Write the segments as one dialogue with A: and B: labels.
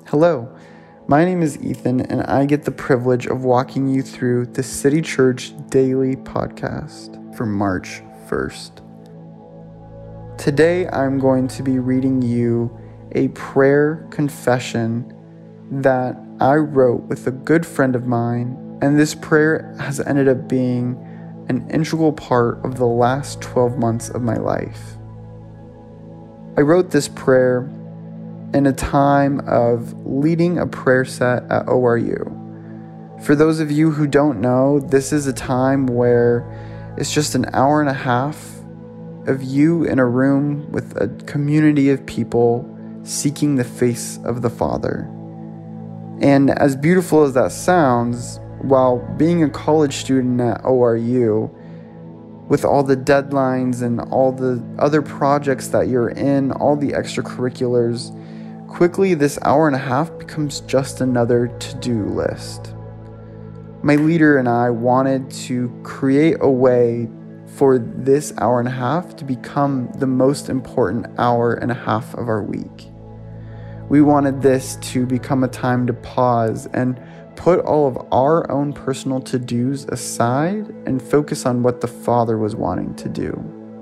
A: Hello, my name is Ethan, and I get the privilege of walking you through the City Church Daily Podcast for March 1st. Today, I'm going to be reading you a prayer confession that I wrote with a good friend of mine, and this prayer has ended up being an integral part of the last 12 months of my life. I wrote this prayer in a time of leading a prayer set at ORU. For those of you who don't know, this is a time where it's just an hour and a half of you in a room with a community of people seeking the face of the Father. And as beautiful as that sounds, while being a college student at ORU, with all the deadlines and all the other projects that you're in, all the extracurriculars, quickly this hour and a half becomes just another to-do list. My leader and I wanted to create a way for this hour and a half to become the most important hour and a half of our week. We wanted this to become a time to pause and put all of our own personal to-dos aside and focus on what the Father was wanting to do.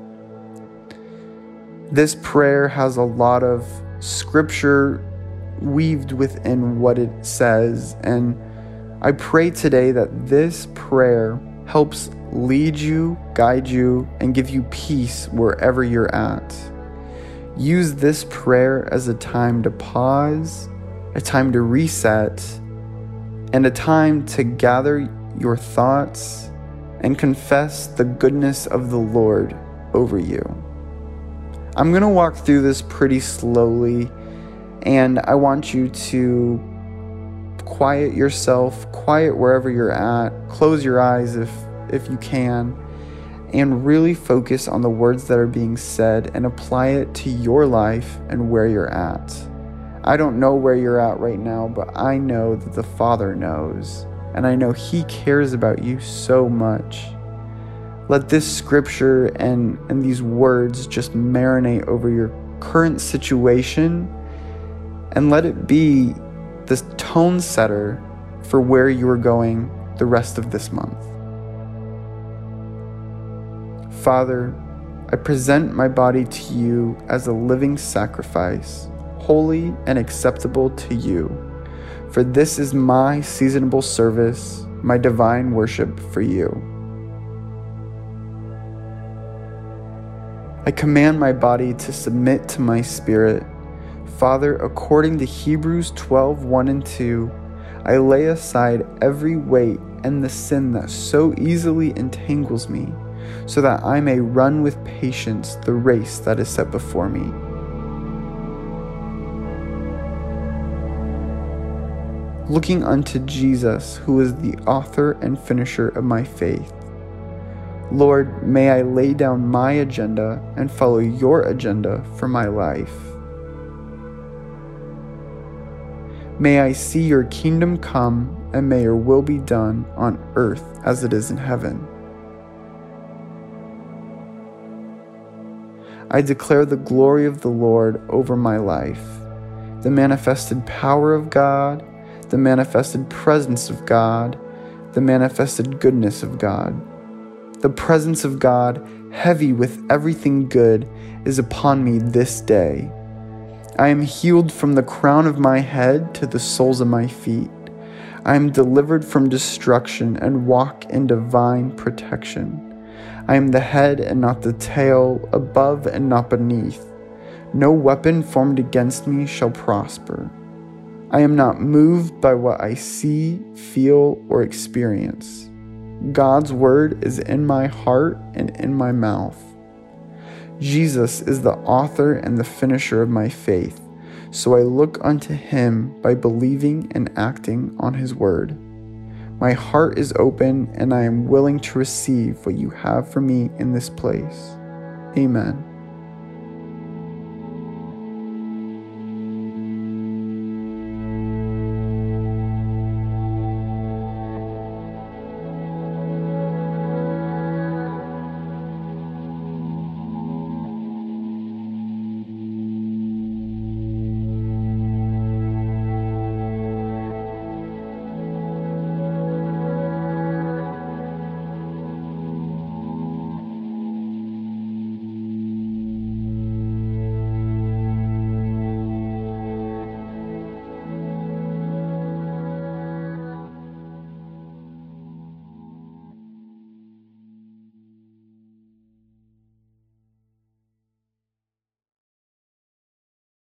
A: This prayer has a lot of scripture weaved within what it says, and I pray today that this prayer helps lead you, guide you, and give you peace wherever you're at. Use this prayer as a time to pause, a time to reset, and a time to gather your thoughts and confess the goodness of the Lord over you. I'm going to walk through this pretty slowly, and I want you to quiet yourself, quiet wherever you're at, close your eyes if you can, and really focus on the words that are being said and apply it to your life and where you're at. I don't know where you're at right now, but I know that the Father knows, and I know He cares about you so much. Let this scripture and these words just marinate over your current situation, and let it be the tone setter for where you are going the rest of this month. Father, I present my body to you as a living sacrifice, holy and acceptable to you, for this is my seasonable service, my divine worship for you. I command my body to submit to my spirit. Father, according to Hebrews 12:1 and 2, I lay aside every weight and the sin that so easily entangles me, so that I may run with patience the race that is set before me. Looking unto Jesus, who is the author and finisher of my faith. Lord, may I lay down my agenda and follow your agenda for my life. May I see your kingdom come, and may your will be done on earth as it is in heaven. I declare the glory of the Lord over my life, the manifested power of God, the manifested presence of God, the manifested goodness of God. The presence of God, heavy with everything good, is upon me this day. I am healed from the crown of my head to the soles of my feet. I am delivered from destruction and walk in divine protection. I am the head and not the tail, above and not beneath. No weapon formed against me shall prosper. I am not moved by what I see, feel, or experience. God's word is in my heart and in my mouth. Jesus is the author and the finisher of my faith, so I look unto him by believing and acting on his word. My heart is open, and I am willing to receive what you have for me in this place. Amen.